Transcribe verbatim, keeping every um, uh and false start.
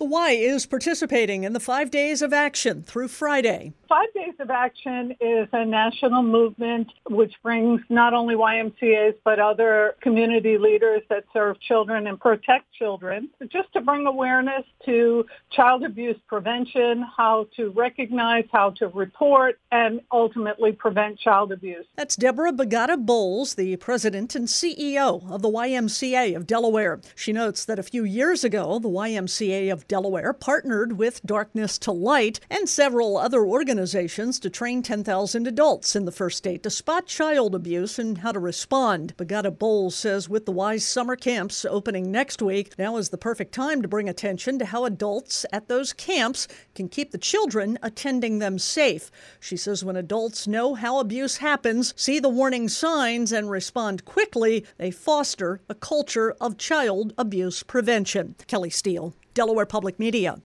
The Y is participating in the five days of action through Friday. Five Days of Action is a national movement which brings not only Y M C As but other community leaders that serve children and protect children, just to bring awareness to child abuse prevention, how to recognize, how to report, and ultimately prevent child abuse. That's Deborah Bagata Bowles, the president and C E O of the Y M C A of Delaware. She notes that a few years ago, the Y M C A of Delaware partnered with Darkness to Light and several other organizations to train ten thousand adults in the first state to spot child abuse and how to respond. Bagata Bowles says with the Y's summer camps opening next week, now is the perfect time to bring attention to how adults at those camps can keep the children attending them safe. She says when adults know how abuse happens, see the warning signs, and respond quickly, they foster a culture of child abuse prevention. Kelly Steele, Delaware Public Media.